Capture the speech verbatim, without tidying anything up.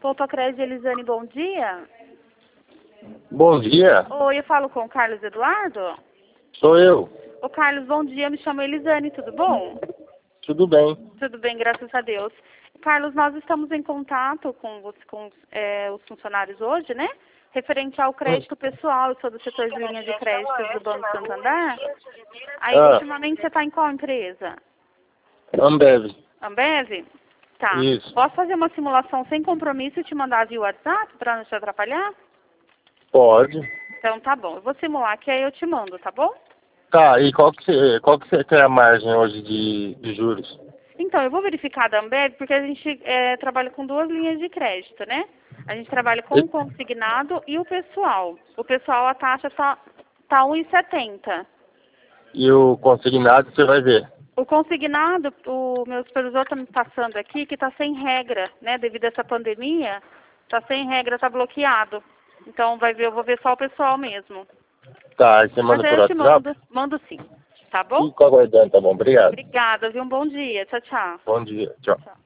Poupa Crédito, Elisane, bom dia. Bom dia, Oi, eu falo com o Carlos Eduardo. sou eu. Ô Carlos, bom dia, me chamo Elisane, tudo bom? Tudo bem? Tudo bem, graças a Deus. Carlos, nós estamos em contato com, os- com é, os funcionários hoje, né? Referente ao crédito pessoal, eu sou do setor de linha de créditos do Banco Santander. Aí, Ah. ultimamente, você está em qual empresa? Ambev. Ambev? Tá. Isso. Posso fazer uma simulação sem compromisso e te mandar via WhatsApp para não te atrapalhar? Pode. Então tá bom. Eu vou simular que aí eu te mando, tá bom? Tá, e qual que você, qual que você quer a margem hoje de, de juros? Então, eu vou verificar da Ambev porque a gente é, trabalha com duas linhas de crédito, né? A gente trabalha com o consignado e o pessoal. O pessoal, a taxa tá, tá um e setenta. E o consignado você vai ver. O consignado, o meu supervisor está me passando aqui que está sem regra, né? Devido a essa pandemia, está sem regra, está bloqueado. Então, vai ver, eu vou ver só o pessoal mesmo. Tá, aí você Mas manda aí por eu te WhatsApp? mando, mando sim. Tá bom? Fico aguardando, tá bom? Obrigado. Obrigada, viu? Um bom dia. Tchau, tchau. Bom dia. Tchau. Tchau.